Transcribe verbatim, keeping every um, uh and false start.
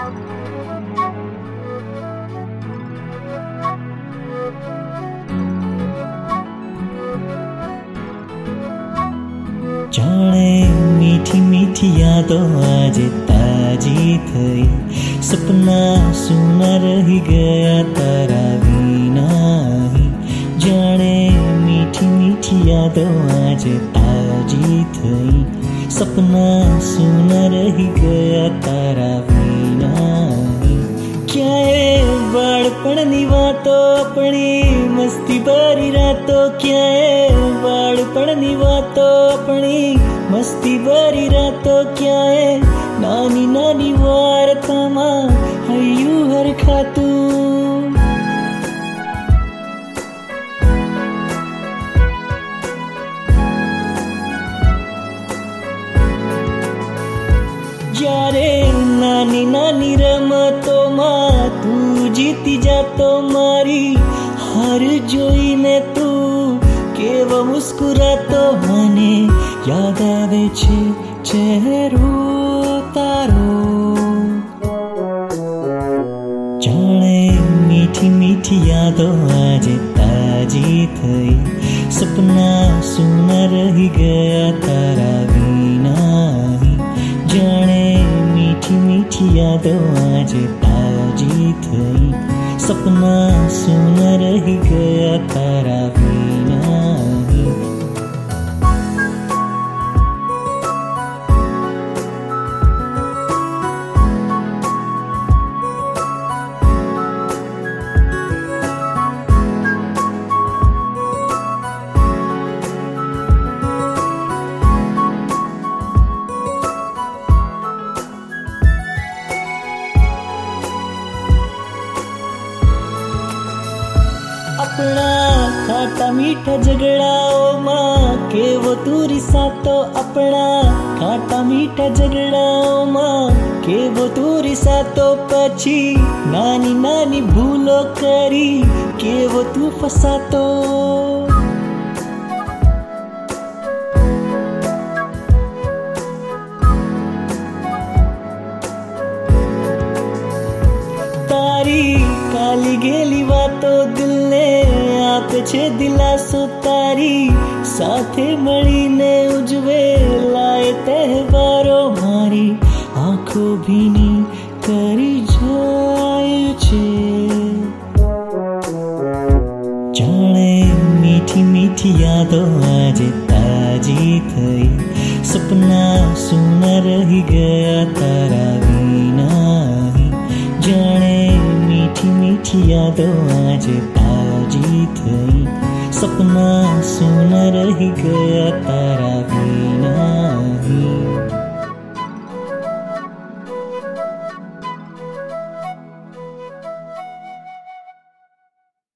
जाने मीठी मीठी यादों आज ताजी थई, सपना सुना रही गया तारा बिना ही। जाने मीठी मीठी यादों आज ताजी थई, सपना सुना रही गया तारा बिना ही। क्या है बाड़पणनी वातो अपनी मस्ती भरी रातों, क्या है बाड़पणनी वातो अपनी मस्ती भरी रातों, क्या है नानी नानी वार्तामा हयू हर खातू। यारे नानी नानी रमतो माँ तू जीती जातो मारी, हर जोई ने तू केव मुस्कुरातो मने याद आवे छे चेहरो तारो। जाने मीठी मीठी यादों आज ताजी थई, सपना सुना रही गया तारा बिना ही। जाने मीठी मीठी यादों आज ताजी थई, सपना सुना रही गया तारा बिना ही। अपना खाटा मीठा झगड़ाओ माँ के वो तूरी सातो, अपना खाटा मीठा झगड़ाओ माँ के वो तूरी सातो। पछी नानी नानी भूलो करी के वो तू फसातो। तारी काली गेली वातो दिल ने आपे छे दिलासो, तारी साथे मळीने उजवे लाए तहेवारो मारी आँखो भीनी करी जाए छे। जाने मीठी मीठी यादों आज ताजी थई, सपना सुना रही गया तारा बिना ही। जाने मीठी मीठी यादों आज ताजी थई, सपना सुना रही गया तारा बिना।